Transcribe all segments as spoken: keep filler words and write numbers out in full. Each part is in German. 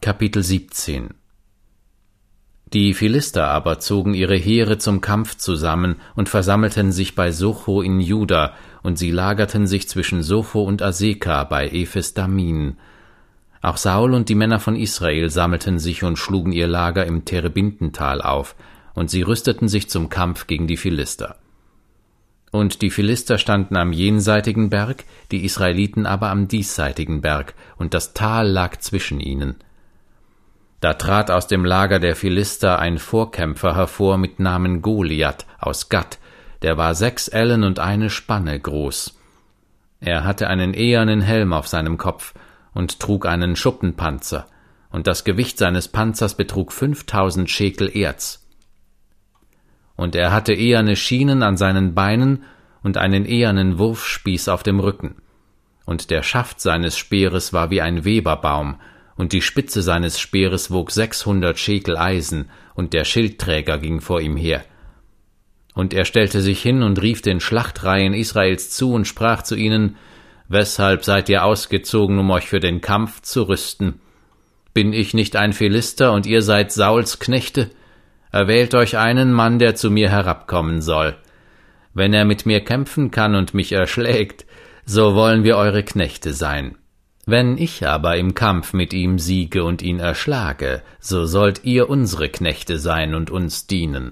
Kapitel siebzehn. Die Philister aber zogen ihre Heere zum Kampf zusammen und versammelten sich bei Socho in Juda, und sie lagerten sich zwischen Socho und Aseka bei Ephes-Damin. Auch Saul und die Männer von Israel sammelten sich und schlugen ihr Lager im Terebintental auf, und sie rüsteten sich zum Kampf gegen die Philister. Und die Philister standen am jenseitigen Berg, die Israeliten aber am diesseitigen Berg, und das Tal lag zwischen ihnen. Da trat aus dem Lager der Philister ein Vorkämpfer hervor mit Namen Goliath aus Gat, der war sechs Ellen und eine Spanne groß. Er hatte einen ehernen Helm auf seinem Kopf und trug einen Schuppenpanzer, und das Gewicht seines Panzers betrug fünftausend Schekel Erz. Und er hatte eherne Schienen an seinen Beinen und einen ehernen Wurfspieß auf dem Rücken. Und der Schaft seines Speeres war wie ein Weberbaum, und die Spitze seines Speeres wog sechshundert Schekel Eisen, und der Schildträger ging vor ihm her. Und er stellte sich hin und rief den Schlachtreihen Israels zu und sprach zu ihnen: »Weshalb seid ihr ausgezogen, um euch für den Kampf zu rüsten? Bin ich nicht ein Philister, und ihr seid Sauls Knechte? Erwählt euch einen Mann, der zu mir herabkommen soll. Wenn er mit mir kämpfen kann und mich erschlägt, so wollen wir eure Knechte sein. Wenn ich aber im Kampf mit ihm siege und ihn erschlage, so sollt ihr unsere Knechte sein und uns dienen.«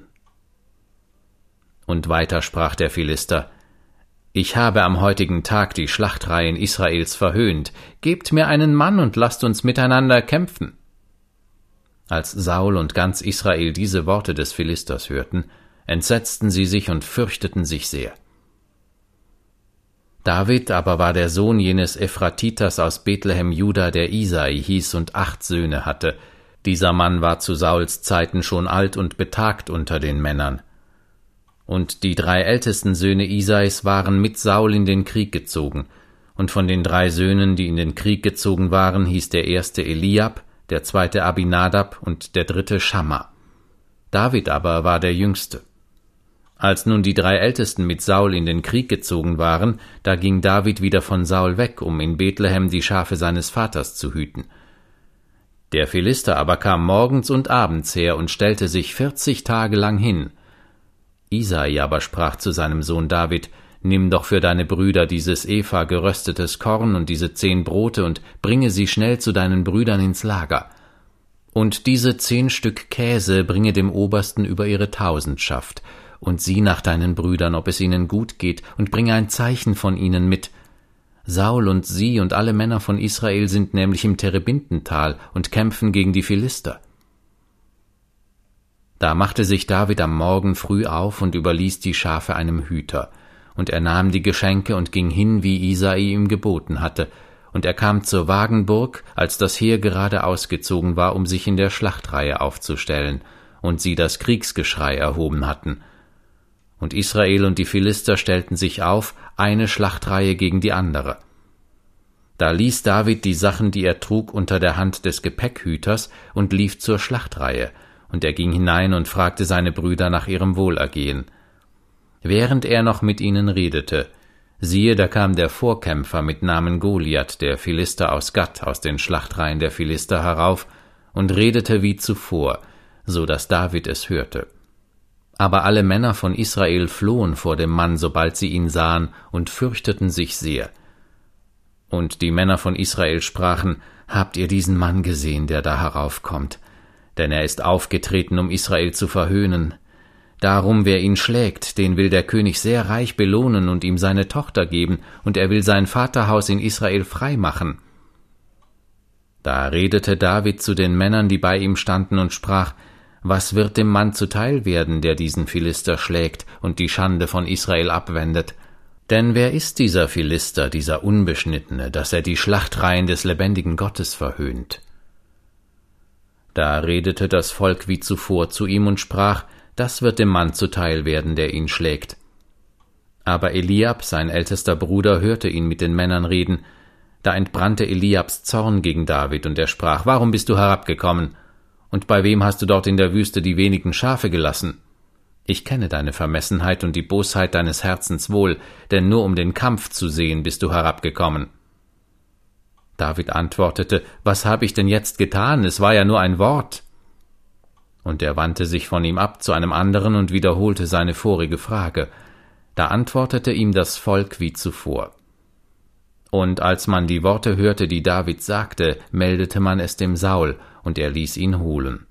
Und weiter sprach der Philister: »Ich habe am heutigen Tag die Schlachtreihen Israels verhöhnt. Gebt mir einen Mann und lasst uns miteinander kämpfen.« Als Saul und ganz Israel diese Worte des Philisters hörten, entsetzten sie sich und fürchteten sich sehr. David aber war der Sohn jenes Ephratitas aus Bethlehem Juda, der Isai hieß und acht Söhne hatte. Dieser Mann war zu Sauls Zeiten schon alt und betagt unter den Männern. Und die drei ältesten Söhne Isais waren mit Saul in den Krieg gezogen, und von den drei Söhnen, die in den Krieg gezogen waren, hieß der erste Eliab, der zweite Abinadab und der dritte Schamma. David aber war der Jüngste. Als nun die drei Ältesten mit Saul in den Krieg gezogen waren, da ging David wieder von Saul weg, um in Bethlehem die Schafe seines Vaters zu hüten. Der Philister aber kam morgens und abends her und stellte sich vierzig Tage lang hin. Isai aber sprach zu seinem Sohn David: »Nimm doch für deine Brüder dieses Epha geröstetes Korn und diese zehn Brote und bringe sie schnell zu deinen Brüdern ins Lager. Und diese zehn Stück Käse bringe dem Obersten über ihre Tausendschaft. Und sieh nach deinen Brüdern, ob es ihnen gut geht, und bringe ein Zeichen von ihnen mit. Saul und sie und alle Männer von Israel sind nämlich im Terebintental und kämpfen gegen die Philister.« Da machte sich David am Morgen früh auf und überließ die Schafe einem Hüter. Und er nahm die Geschenke und ging hin, wie Isai ihm geboten hatte. Und er kam zur Wagenburg, als das Heer gerade ausgezogen war, um sich in der Schlachtreihe aufzustellen, und sie das Kriegsgeschrei erhoben hatten. Und Israel und die Philister stellten sich auf, eine Schlachtreihe gegen die andere. Da ließ David die Sachen, die er trug, unter der Hand des Gepäckhüters und lief zur Schlachtreihe, und er ging hinein und fragte seine Brüder nach ihrem Wohlergehen. Während er noch mit ihnen redete, siehe, da kam der Vorkämpfer mit Namen Goliath, der Philister aus Gat, aus den Schlachtreihen der Philister herauf, und redete wie zuvor, so dass David es hörte. Aber alle Männer von Israel flohen vor dem Mann, sobald sie ihn sahen, und fürchteten sich sehr. Und die Männer von Israel sprachen: »Habt ihr diesen Mann gesehen, der da heraufkommt? Denn er ist aufgetreten, um Israel zu verhöhnen. Darum, wer ihn schlägt, den will der König sehr reich belohnen und ihm seine Tochter geben, und er will sein Vaterhaus in Israel frei machen.« Da redete David zu den Männern, die bei ihm standen, und sprach: »Was wird dem Mann zuteil werden, der diesen Philister schlägt und die Schande von Israel abwendet? Denn wer ist dieser Philister, dieser Unbeschnittene, dass er die Schlachtreihen des lebendigen Gottes verhöhnt?« Da redete das Volk wie zuvor zu ihm und sprach: »Das wird dem Mann zuteil werden, der ihn schlägt.« Aber Eliab, sein ältester Bruder, hörte ihn mit den Männern reden. Da entbrannte Eliabs Zorn gegen David, und er sprach: »Warum bist du herabgekommen? Und bei wem hast du dort in der Wüste die wenigen Schafe gelassen? Ich kenne deine Vermessenheit und die Bosheit deines Herzens wohl, denn nur um den Kampf zu sehen bist du herabgekommen.« David antwortete: »Was habe ich denn jetzt getan? Es war ja nur ein Wort.« Und er wandte sich von ihm ab zu einem anderen und wiederholte seine vorige Frage. Da antwortete ihm das Volk wie zuvor. Und als man die Worte hörte, die David sagte, meldete man es dem Saul, und er ließ ihn holen.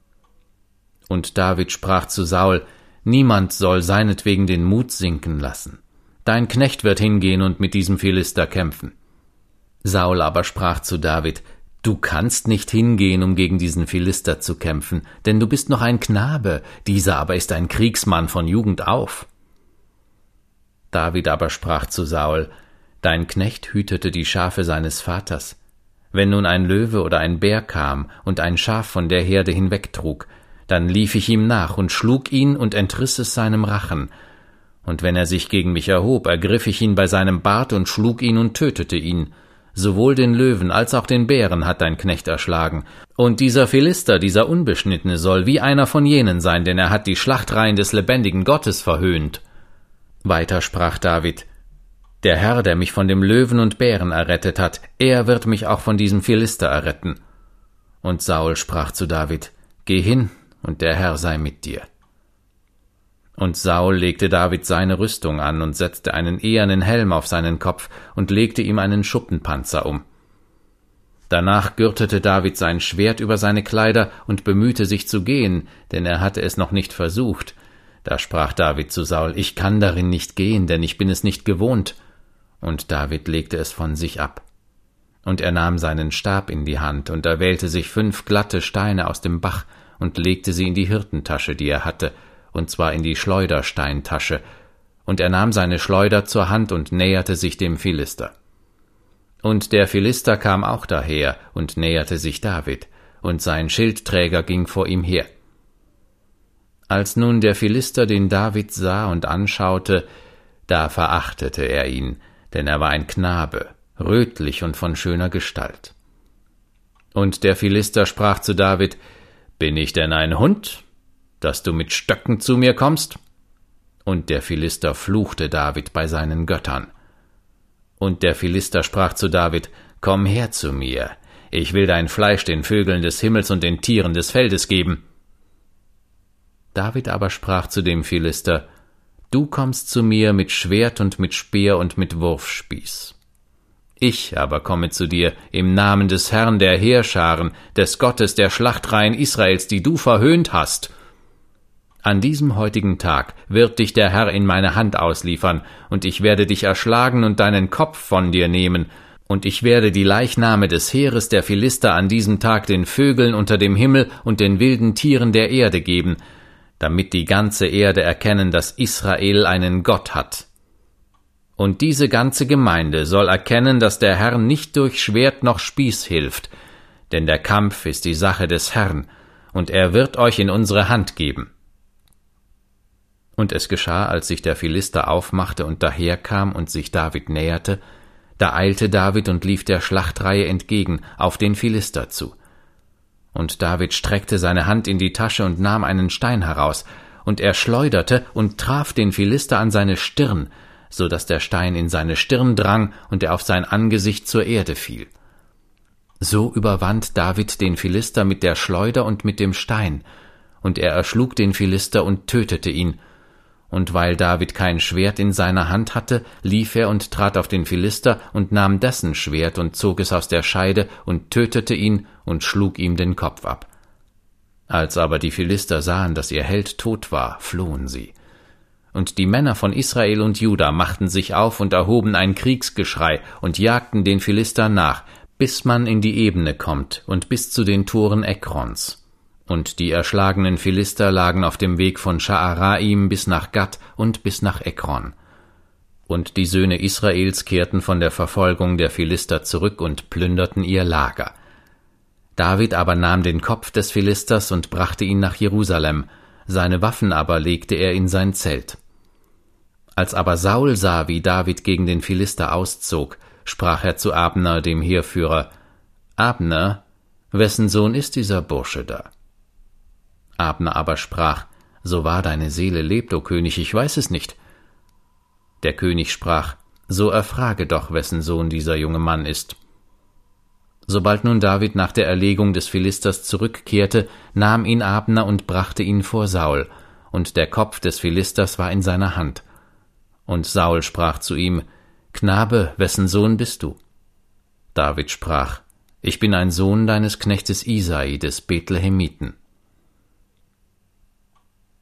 Und David sprach zu Saul: »Niemand soll seinetwegen den Mut sinken lassen. Dein Knecht wird hingehen und mit diesem Philister kämpfen.« Saul aber sprach zu David: »Du kannst nicht hingehen, um gegen diesen Philister zu kämpfen, denn du bist noch ein Knabe, dieser aber ist ein Kriegsmann von Jugend auf.« David aber sprach zu Saul: »Dein Knecht hütete die Schafe seines Vaters. Wenn nun ein Löwe oder ein Bär kam und ein Schaf von der Herde hinwegtrug, dann lief ich ihm nach und schlug ihn und entriss es seinem Rachen. Und wenn er sich gegen mich erhob, ergriff ich ihn bei seinem Bart und schlug ihn und tötete ihn. Sowohl den Löwen als auch den Bären hat dein Knecht erschlagen. Und dieser Philister, dieser Unbeschnittene, soll wie einer von jenen sein, denn er hat die Schlachtreihen des lebendigen Gottes verhöhnt.« Weiter sprach David: »Der Herr, der mich von dem Löwen und Bären errettet hat, er wird mich auch von diesem Philister erretten.« Und Saul sprach zu David: »Geh hin, und der Herr sei mit dir.« Und Saul legte David seine Rüstung an und setzte einen ehernen Helm auf seinen Kopf und legte ihm einen Schuppenpanzer um. Danach gürtete David sein Schwert über seine Kleider und bemühte sich zu gehen, denn er hatte es noch nicht versucht. Da sprach David zu Saul: »Ich kann darin nicht gehen, denn ich bin es nicht gewohnt.« Und David legte es von sich ab. Und er nahm seinen Stab in die Hand und erwählte sich fünf glatte Steine aus dem Bach und legte sie in die Hirtentasche, die er hatte, und zwar in die Schleudersteintasche, und er nahm seine Schleuder zur Hand und näherte sich dem Philister. Und der Philister kam auch daher und näherte sich David, und sein Schildträger ging vor ihm her. Als nun der Philister den David sah und anschaute, da verachtete er ihn, denn er war ein Knabe, rötlich und von schöner Gestalt. Und der Philister sprach zu David: »Bin ich denn ein Hund, dass du mit Stöcken zu mir kommst?« Und der Philister fluchte David bei seinen Göttern. Und der Philister sprach zu David: »Komm her zu mir, ich will dein Fleisch den Vögeln des Himmels und den Tieren des Feldes geben.« David aber sprach zu dem Philister: »Du kommst zu mir mit Schwert und mit Speer und mit Wurfspieß. Ich aber komme zu dir im Namen des Herrn der Heerscharen, des Gottes der Schlachtreihen Israels, die du verhöhnt hast. An diesem heutigen Tag wird dich der Herr in meine Hand ausliefern, und ich werde dich erschlagen und deinen Kopf von dir nehmen, und ich werde die Leichname des Heeres der Philister an diesem Tag den Vögeln unter dem Himmel und den wilden Tieren der Erde geben, damit die ganze Erde erkennen, dass Israel einen Gott hat. Und diese ganze Gemeinde soll erkennen, dass der Herr nicht durch Schwert noch Spieß hilft, denn der Kampf ist die Sache des Herrn, und er wird euch in unsere Hand geben.« Und es geschah, als sich der Philister aufmachte und daherkam und sich David näherte, da eilte David und lief der Schlachtreihe entgegen auf den Philister zu. Und David streckte seine Hand in die Tasche und nahm einen Stein heraus, und er schleuderte und traf den Philister an seine Stirn, so daß der Stein in seine Stirn drang und er auf sein Angesicht zur Erde fiel. So überwand David den Philister mit der Schleuder und mit dem Stein, und er erschlug den Philister und tötete ihn. Und weil David kein Schwert in seiner Hand hatte, lief er und trat auf den Philister und nahm dessen Schwert und zog es aus der Scheide und tötete ihn und schlug ihm den Kopf ab. Als aber die Philister sahen, dass ihr Held tot war, flohen sie. Und die Männer von Israel und Juda machten sich auf und erhoben ein Kriegsgeschrei und jagten den Philistern nach, bis man in die Ebene kommt und bis zu den Toren Ekrons. Und die erschlagenen Philister lagen auf dem Weg von Scha'araim bis nach Gat und bis nach Ekron. Und die Söhne Israels kehrten von der Verfolgung der Philister zurück und plünderten ihr Lager. David aber nahm den Kopf des Philisters und brachte ihn nach Jerusalem, seine Waffen aber legte er in sein Zelt. Als aber Saul sah, wie David gegen den Philister auszog, sprach er zu Abner, dem Heerführer: »Abner, wessen Sohn ist dieser Bursche da?« Abner aber sprach: »So wahr deine Seele lebt, o König, ich weiß es nicht.« Der König sprach: »So erfrage doch, wessen Sohn dieser junge Mann ist.« Sobald nun David nach der Erlegung des Philisters zurückkehrte, nahm ihn Abner und brachte ihn vor Saul, und der Kopf des Philisters war in seiner Hand. Und Saul sprach zu ihm: »Knabe, wessen Sohn bist du?« David sprach: »Ich bin ein Sohn deines Knechtes Isai des Bethlehemiten.«